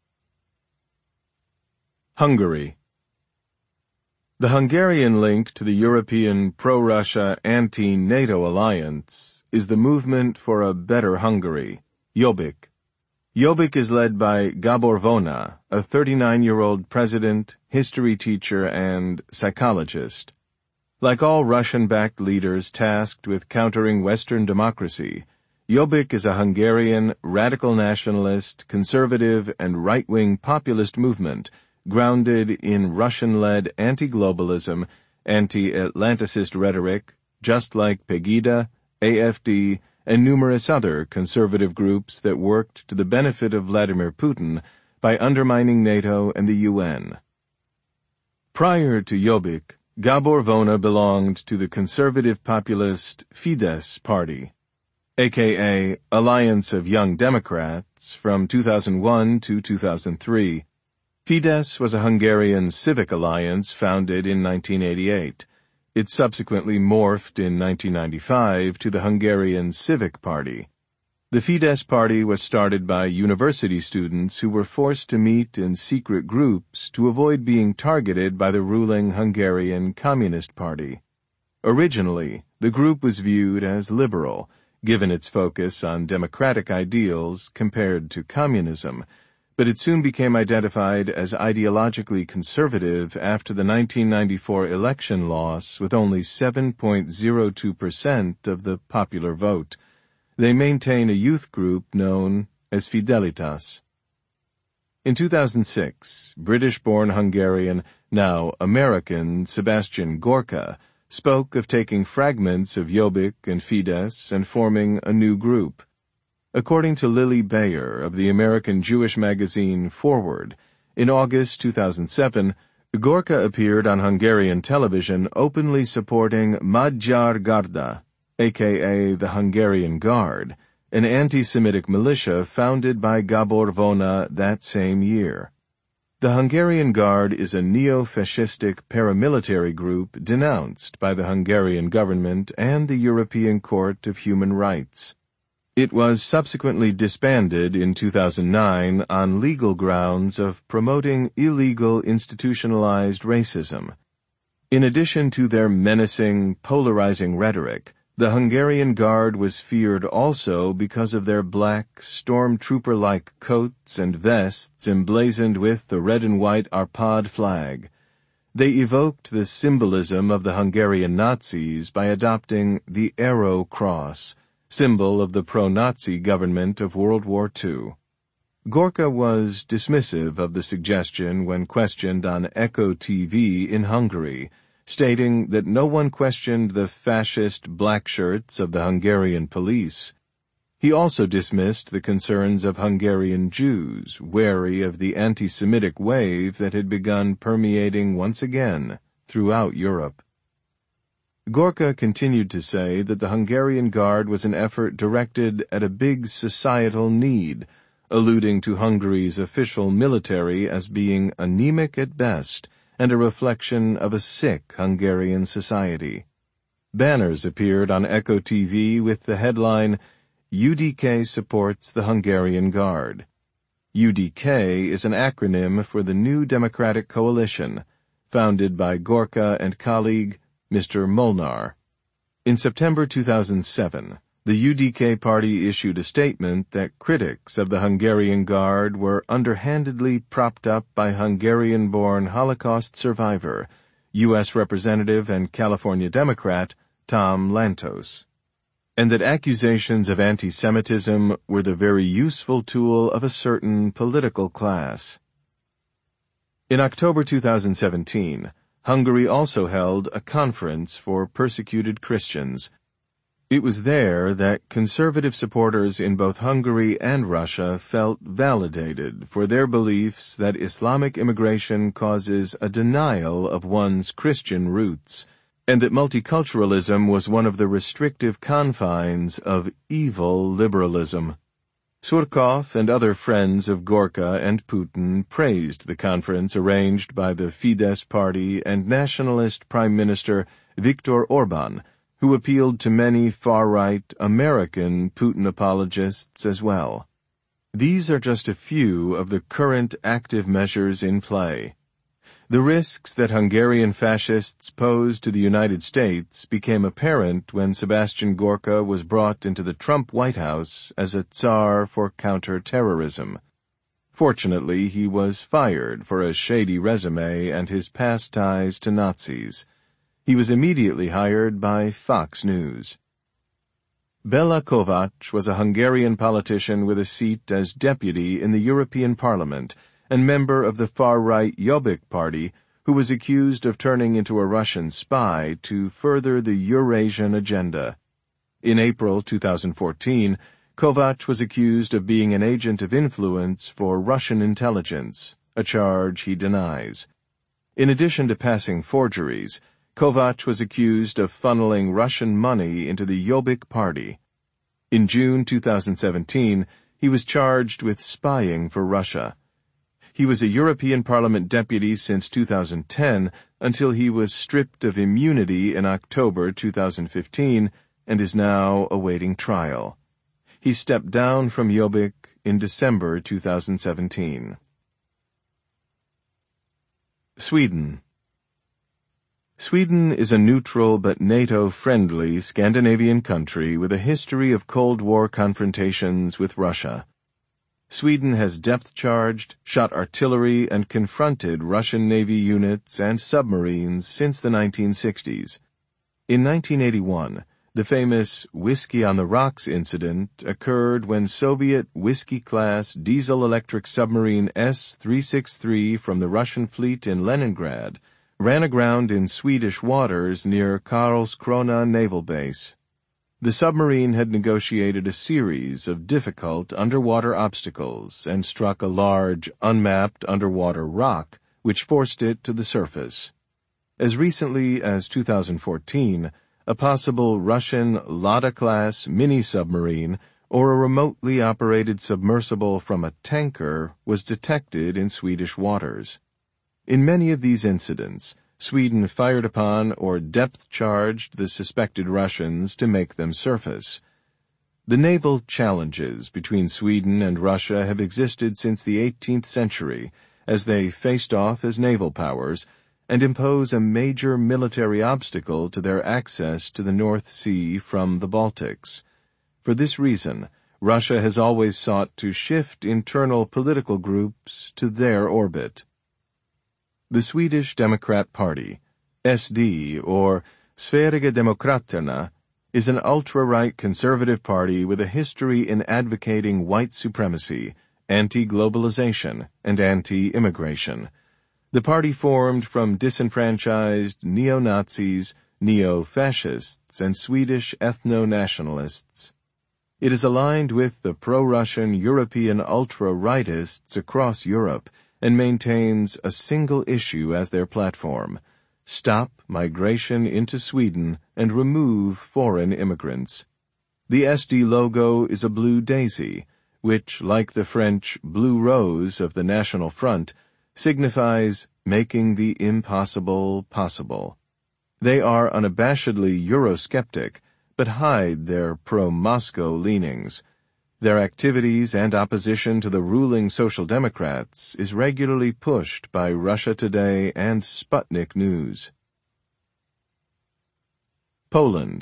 Hungary. The Hungarian link to the European pro-Russia anti-NATO alliance is the Movement for a Better Hungary, Jobbik. Jobbik is led by Gábor Vona, a 39-year-old president, history teacher, and psychologist. Like all Russian-backed leaders tasked with countering Western democracy, Jobbik is a Hungarian radical nationalist, conservative, and right-wing populist movement grounded in Russian-led anti-globalism, anti-Atlanticist rhetoric, just like Pegida, AfD, and numerous other conservative groups that worked to the benefit of Vladimir Putin by undermining NATO and the UN. Prior to Jobbik, Gábor Vona belonged to the conservative populist Fidesz party, aka Alliance of Young Democrats, from 2001 to 2003. Fidesz was a Hungarian civic alliance founded in 1988. It subsequently morphed in 1995 to the Hungarian Civic Party. The Fidesz party was started by university students who were forced to meet in secret groups to avoid being targeted by the ruling Hungarian Communist Party. Originally, the group was viewed as liberal, given its focus on democratic ideals compared to communism, but it soon became identified as ideologically conservative after the 1994 election loss with only 7.02% of the popular vote. They maintain a youth group known as Fidelitas. In 2006, British-born Hungarian, now American, Sebastian Gorka spoke of taking fragments of Jobbik and Fidesz and forming a new group. According to Lily Bayer of the American Jewish magazine Forward, in August 2007, Gorka appeared on Hungarian television openly supporting Magyar Garda, aka the Hungarian Guard, an anti-Semitic militia founded by Gábor Vona that same year. The Hungarian Guard is a neo-fascistic paramilitary group denounced by the Hungarian government and the European Court of Human Rights. It was subsequently disbanded in 2009 on legal grounds of promoting illegal institutionalized racism. In addition to their menacing, polarizing rhetoric, the Hungarian Guard was feared also because of their black, stormtrooper-like coats and vests emblazoned with the red and white Arpad flag. They evoked the symbolism of the Hungarian Nazis by adopting the Arrow Cross, symbol of the pro-Nazi government of World War II. Gorka was dismissive of the suggestion when questioned on Echo TV in Hungary, stating that no one questioned the fascist black shirts of the Hungarian police. He also dismissed the concerns of Hungarian Jews, wary of the anti-Semitic wave that had begun permeating once again throughout Europe. Gorka continued to say that the Hungarian Guard was an effort directed at a big societal need, alluding to Hungary's official military as being anemic at best and a reflection of a sick Hungarian society. Banners appeared on Echo TV with the headline, UDK supports the Hungarian Guard. UDK is an acronym for the New Democratic Coalition, founded by Gorka and colleague Mr. Molnar. In September 2007, the UDK party issued a statement that critics of the Hungarian Guard were underhandedly propped up by Hungarian-born Holocaust survivor, U.S. Representative and California Democrat Tom Lantos, and that accusations of anti-Semitism were the very useful tool of a certain political class. In October 2017, Hungary also held a conference for persecuted Christians. It was there that conservative supporters in both Hungary and Russia felt validated for their beliefs that Islamic immigration causes a denial of one's Christian roots, and that multiculturalism was one of the restrictive confines of evil liberalism. Surkov and other friends of Gorka and Putin praised the conference arranged by the Fidesz party and nationalist Prime Minister Viktor Orbán, who appealed to many far-right American Putin apologists as well. These are just a few of the current active measures in play. The risks that Hungarian fascists pose to the United States became apparent when Sebastian Gorka was brought into the Trump White House as a czar for counter-terrorism. Fortunately, he was fired for a shady resume and his past ties to Nazis. He was immediately hired by Fox News. Bela Kovács was a Hungarian politician with a seat as deputy in the European Parliament and member of the far-right Jobbik party, who was accused of turning into a Russian spy to further the Eurasian agenda. In April 2014, Kovács was accused of being an agent of influence for Russian intelligence, a charge he denies. In addition to passing forgeries, Kovács was accused of funneling Russian money into the Jobbik party. In June 2017, he was charged with spying for Russia. He was a European Parliament deputy since 2010 until he was stripped of immunity in October 2015 and is now awaiting trial. He stepped down from Jobbik in December 2017. Sweden. Sweden is a neutral but NATO-friendly Scandinavian country with a history of Cold War confrontations with Russia. Sweden has depth-charged, shot artillery, and confronted Russian Navy units and submarines since the 1960s. In 1981, the famous Whiskey on the Rocks incident occurred when Soviet Whiskey-class diesel-electric submarine S-363 from the Russian fleet in Leningrad ran aground in Swedish waters near Karlskrona Naval Base. The submarine had negotiated a series of difficult underwater obstacles and struck a large, unmapped underwater rock, which forced it to the surface. As recently as 2014, a possible Russian Lada-class mini-submarine or a remotely operated submersible from a tanker was detected in Swedish waters. In many of these incidents, Sweden fired upon or depth-charged the suspected Russians to make them surface. The naval challenges between Sweden and Russia have existed since the 18th century, as they faced off as naval powers and impose a major military obstacle to their access to the North Sea from the Baltics. For this reason, Russia has always sought to shift internal political groups to their orbit. The Swedish Democrat Party, SD, or Sverige Demokraterna, is an ultra-right conservative party with a history in advocating white supremacy, anti-globalization, and anti-immigration. The party formed from disenfranchised neo-Nazis, neo-fascists, and Swedish ethno-nationalists. It is aligned with the pro-Russian European ultra-rightists across Europe and maintains a single issue as their platform: stop migration into Sweden and remove foreign immigrants. The SD logo is a blue daisy, which, like the French blue rose of the National Front, signifies making the impossible possible. They are unabashedly Eurosceptic, but hide their pro-Moscow leanings. Their activities and opposition to the ruling Social Democrats is regularly pushed by Russia Today and Sputnik News. Poland.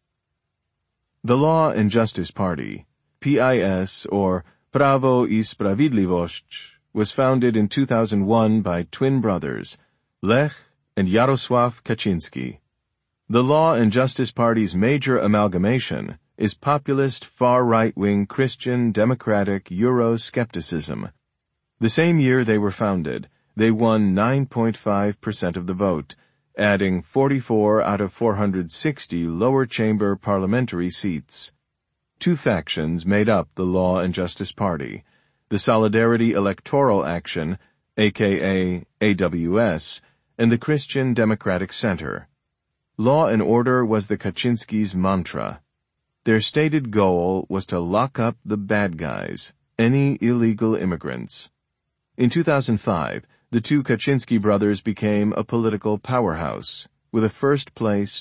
The Law and Justice Party, PIS, or Prawo i Sprawiedliwość, was founded in 2001 by twin brothers, Lech and Jarosław Kaczynski. The Law and Justice Party's major amalgamation is populist far-right-wing Christian democratic Euroscepticism. The same year they were founded, they won 9.5% of the vote, adding 44 out of 460 lower chamber parliamentary seats. Two factions made up the Law and Justice Party: the Solidarity Electoral Action, aka AWS, and the Christian Democratic Center. Law and order was the Kaczynskis' mantra. Their stated goal was to lock up the bad guys, any illegal immigrants. In 2005, the two Kaczynski brothers became a political powerhouse, with a first-place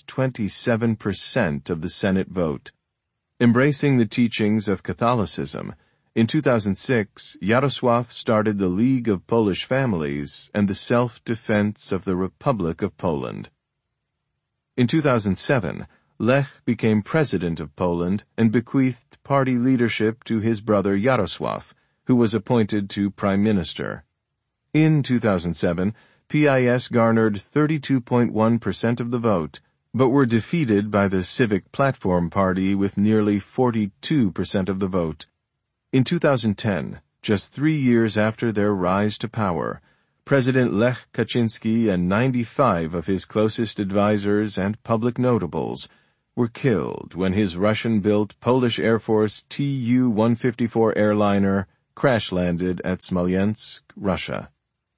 27% of the Senate vote. Embracing the teachings of Catholicism, in 2006, Jarosław started the League of Polish Families and the Self-Defense of the Republic of Poland. In 2007, Lech became president of Poland and bequeathed party leadership to his brother Jarosław, who was appointed to prime minister. In 2007, PIS garnered 32.1% of the vote, but were defeated by the Civic Platform Party with nearly 42% of the vote. In 2010, just 3 years after their rise to power, President Lech Kaczynski and 95 of his closest advisors and public notables were killed when his Russian-built Polish Air Force Tu-154 airliner crash-landed at Smolensk, Russia.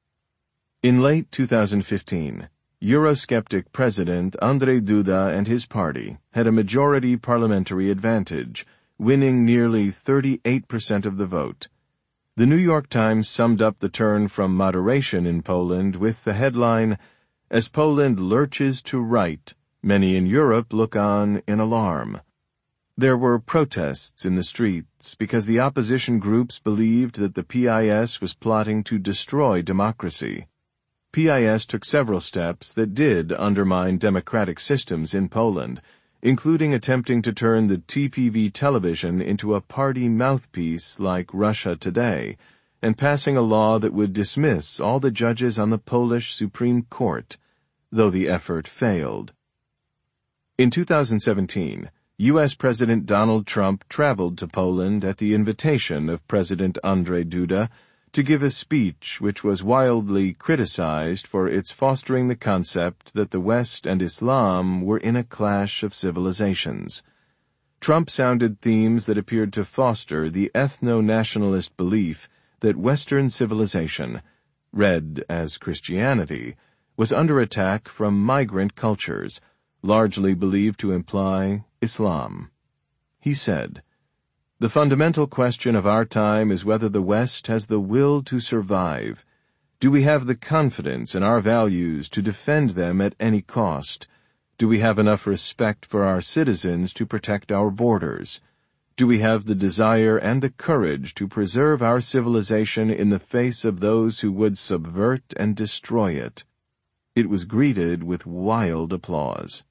In late 2015, Eurosceptic President Andrzej Duda and his party had a majority parliamentary advantage, winning nearly 38% of the vote. The New York Times summed up the turn from moderation in Poland with the headline, "As Poland lurches to right, many in Europe look on in alarm." There were protests in the streets because the opposition groups believed that the PIS was plotting to destroy democracy. PIS took several steps that did undermine democratic systems in Poland, including attempting to turn the TPV television into a party mouthpiece like Russia Today, and passing a law that would dismiss all the judges on the Polish Supreme Court, though the effort failed. In 2017, U.S. President Donald Trump traveled to Poland at the invitation of President Andrzej Duda to give a speech which was wildly criticized for its fostering the concept that the West and Islam were in a clash of civilizations. Trump sounded themes that appeared to foster the ethno-nationalist belief that Western civilization, read as Christianity, was under attack from migrant cultures, largely believed to imply Islam. He said, "The fundamental question of our time is whether the West has the will to survive. Do we have the confidence in our values to defend them at any cost? Do we have enough respect for our citizens to protect our borders? Do we have the desire and the courage to preserve our civilization in the face of those who would subvert and destroy it?" It was greeted with wild applause.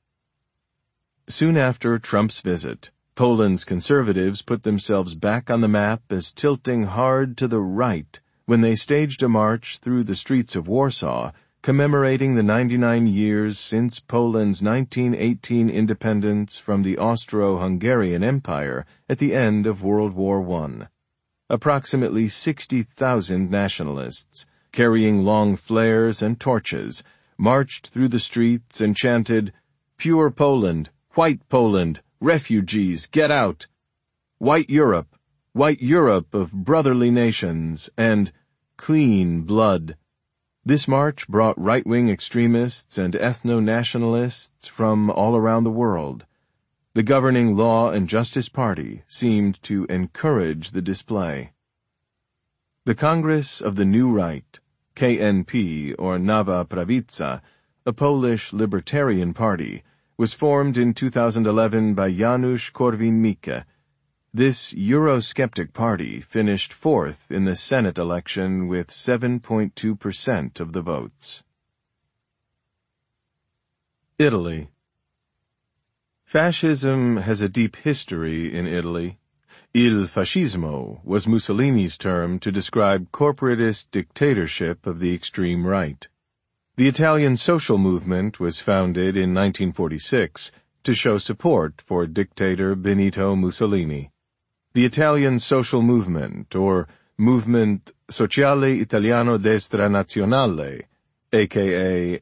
Soon after Trump's visit, Poland's conservatives put themselves back on the map as tilting hard to the right when they staged a march through the streets of Warsaw, commemorating the 99 years since Poland's 1918 independence from the Austro-Hungarian Empire at the end of World War I. Approximately 60,000 nationalists, carrying long flares and torches, marched through the streets and chanted, "Pure Poland, White Poland, refugees, get out! White Europe of brotherly nations, and clean blood." This march brought right-wing extremists and ethno-nationalists from all around the world. The governing Law and Justice Party seemed to encourage the display. The Congress of the New Right, KNP or Nowa Prawica, a Polish libertarian party, was formed in 2011 by Janusz Korwin-Mikke. This Eurosceptic party finished fourth in the Senate election with 7.2% of the votes. Italy. Fascism has a deep history in Italy. Il fascismo was Mussolini's term to describe corporatist dictatorship of the extreme right. The Italian social movement was founded in 1946 to show support for dictator Benito Mussolini. The Italian social movement, or Movement Sociale Italiano Destra Nazionale, aka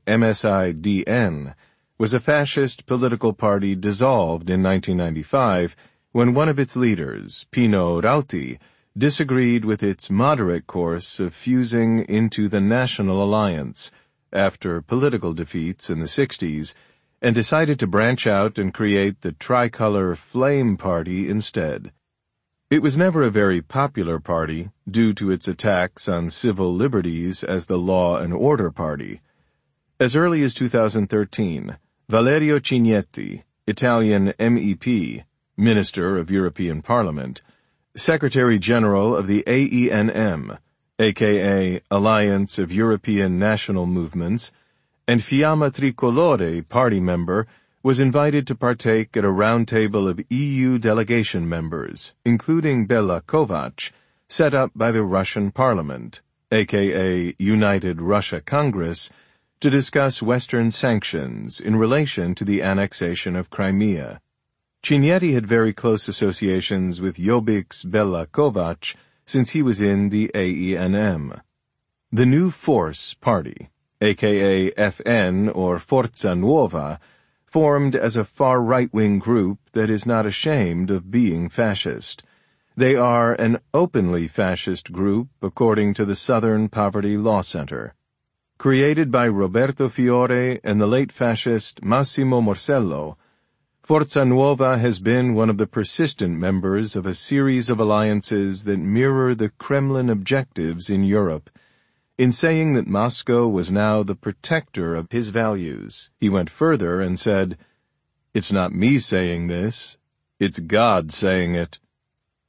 MSIDN, was a fascist political party dissolved in 1995 when one of its leaders, Pino Rauti, disagreed with its moderate course of fusing into the National Alliance after political defeats in the 60s, and decided to branch out and create the tricolor Flame Party instead. It was never a very popular party due to its attacks on civil liberties as the Law and Order Party. As early as 2013, Valerio Cignetti, Italian MEP, Minister of European Parliament, Secretary General of the AENM, aka Alliance of European National Movements, and Fiamma Tricolore party member, was invited to partake at a roundtable of EU delegation members, including Bela Kovac, set up by the Russian Parliament, aka United Russia Congress, to discuss Western sanctions in relation to the annexation of Crimea. Cignetti had very close associations with Jobbik's Bela Kovac since he was in the AENM. The New Force Party, aka FN or Forza Nuova, formed as a far right-wing group that is not ashamed of being fascist. They are an openly fascist group according to the Southern Poverty Law Center. Created by Roberto Fiore and the late fascist Massimo Morsello, Forza Nuova has been one of the persistent members of a series of alliances that mirror the Kremlin objectives in Europe. In saying that Moscow was now the protector of his values, he went further and said, "It's not me saying this, it's God saying it."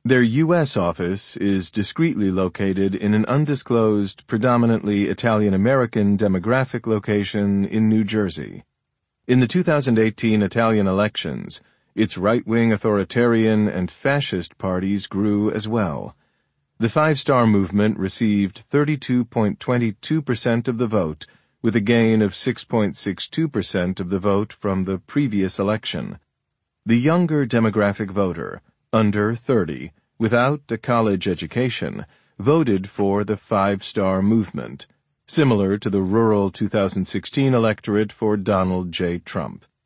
Their U.S. office is discreetly located in an undisclosed, predominantly Italian-American demographic location in New Jersey. In the 2018 Italian elections, its right-wing authoritarian and fascist parties grew as well. The Five Star Movement received 32.22% of the vote, with a gain of 6.62% of the vote from the previous election. The younger demographic voter, under 30, without a college education, voted for the Five Star Movement, similar to the rural 2016 electorate for Donald J. Trump.